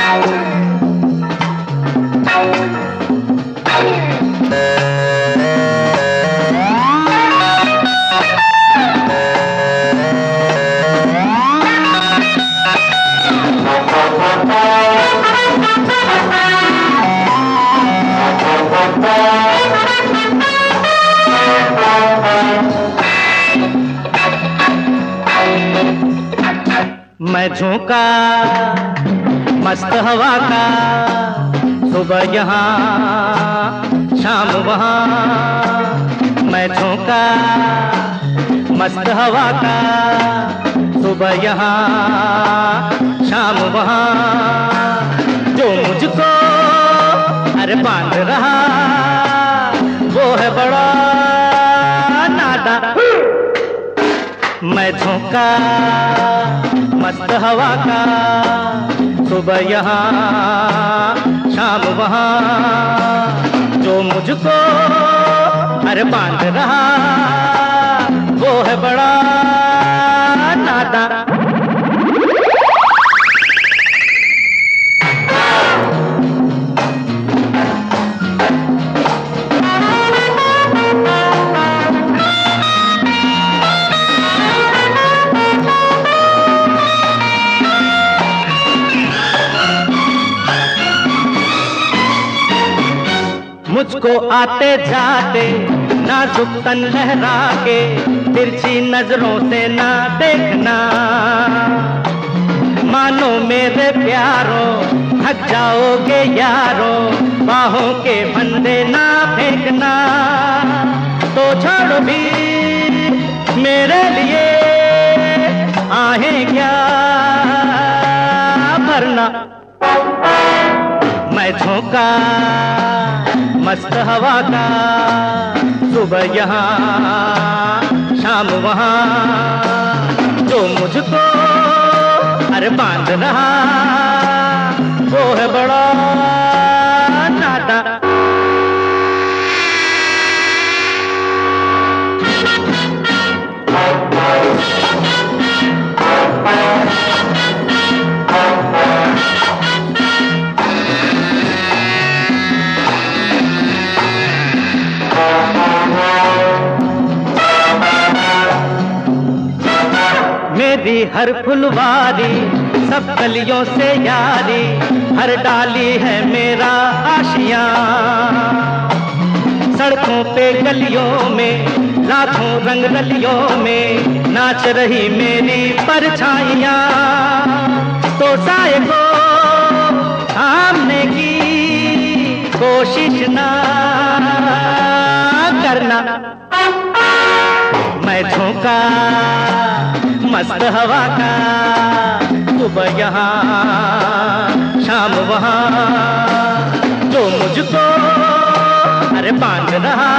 मैं झोंका मस्त हवा का, सुबह यहाँ शाम वहाँ। मैं झोंका मस्त हवा का, सुबह यहाँ शाम वहाँ। जो मुझको अरे बांध रहा वो है बड़ा नादान। मैं झोंका मस्त हवा का, सुबह यहाँ शाम वहाँ। जो मुझको अरे बांध रहा वो है बड़ा नादान। मुझको आते जाते नाजुक तन लहरा के, तिरछी नजरों से ना देखना। मानो मेरे प्यारों थक जाओगे यारों, बाहों के फंदे ना फेंकना। तो छोड़ो भी मेरे लिए आहें क्या भरना। मैं झोंका मस्त हवा का, सुबह यहाँ शाम वहाँ। जो मुझको अरे बांध रहा वो है बड़ा नादान। मेरी हर फुलवारी सब कलियों से यारी, हर डाली है मेरा आशियाँ। सड़कों पे गलियों में लाखों रंग रलियों में नाच रही मेरी परछाइयाँ। तो साए को थामने की कोशिश ना करना। मैं झोंका मस्त हवा का, सुबह यहाँ शाम वहाँ। जो मुझको अरे बांध रहा